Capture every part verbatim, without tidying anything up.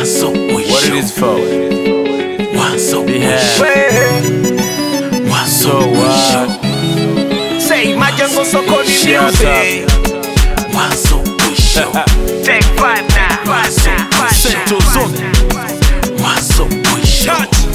Mwanzo mwisho. What it is for? Mwanzo mwisho. Mwanzo mwisho. Say Majengo sokoni music. Mwanzo mwisho. Take five now. Mwanzo mwisho. Mwanzo mwisho.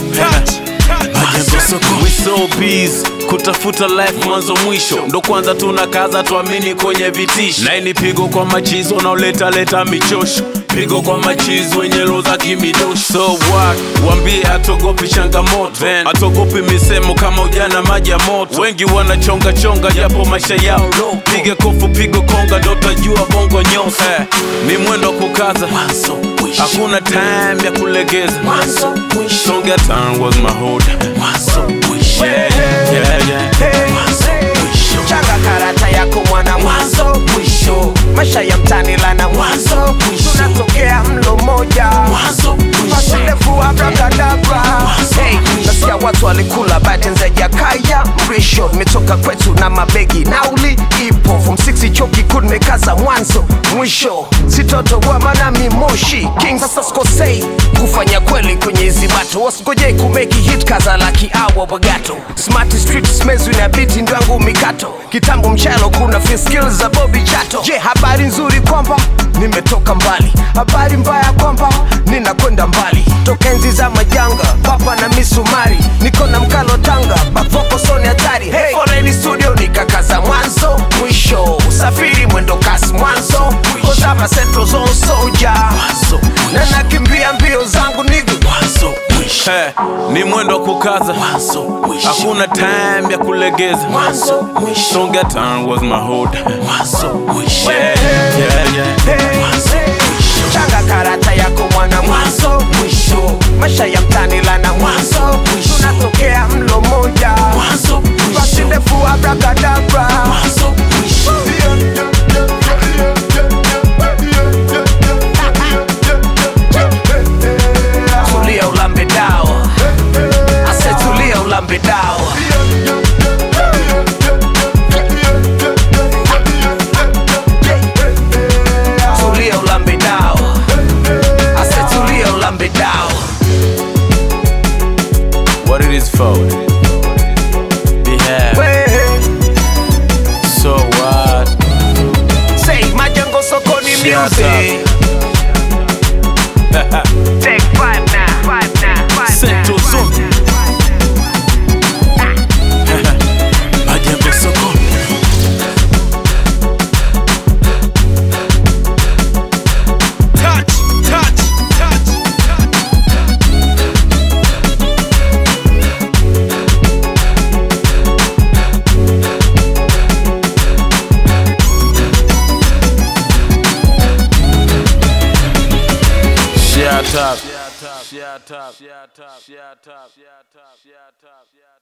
Majengo sokoni. We so busy kutafuta life mwanzo mwisho, ndo kwanza tunakaza tuamini kwenye vitisho. Na ini pigo kwa machizo unaoleta leta michosho, pigo kwa machizo wenye loza kimidosho. So what? Wambie hatogopi changamoto, hatogopi misemo kama ujana maji ya moto. Wengi wanachonga chonga japo maisha yao low. Pige kofu pigo konga ndo tajua bongo nyosa. eh, Ni mwendo kukaza, hakuna time ya kulegeza. Don't get time was my hold. Yeah, yeah, yeah. Changa karata yako mwana mwanzo mwisho. Maisha ya mtani lana mwanzo mwisho. Tunatokea mlo moja mwanzo mwisho. Ndefu abrakadabra. Hey, nasikia watu walikula bate nzeja kaya mrisho. Nimetoka kwetu na mabegi nauli ipo. From six choki kunmekaza mwanzo mwisho. Sitoto wa manami moshi King sasa skosei kufanya kweli kwenye hizi bato. Wasikojei kumeki hit kaza laki awa bagato. Smart street smezu ina biti ndwangu mikato. Kitambo mchelo kuna free skills za Bobby Chato. Je, habari nzuri kwamba nimetoka mbali, habari mbaya kwamba ninakwenda mbali. Toka enzi za majanga papa na misumari, niko na mkalo Tanga bafoko soni hatari. Hey, foreni studio nikakaza mwanzo mwisho. Usafiri mwendo kasi mwanzo kozama central zone soldier. Na nakimbia mbio zangu nigu Mwanzo mwisho. Hey, ni mwendo kukaza, Mwanzo mwisho. hakuna time ya kulegeza. Mwanzo mwisho. Don't get time was my hold. Mwanzo mwisho. Yeah, yeah, yeah. Mwanzo mwisho. changa karata yako mwana mwanzo mwisho. Maisha ya mtani lana mwanzo mwisho. Tunatokea mlo moja Mwanzo mwisho. basi ndefu abrakadabra. Mwanzo mwisho. Tulia ulambe dawa, ase tulia ulambe dawa. Tulia ulambe dawa, ase tulia ulambe dawa. What it is for? Yeah. So what? Say Majengo sokoni Shut music. Take five now, five now, five Central Zone. Majengo sokoni. Touch, touch, touch. Shut up. Shut up. Shut up. Shut up. Shut up. Shut up. Shut up.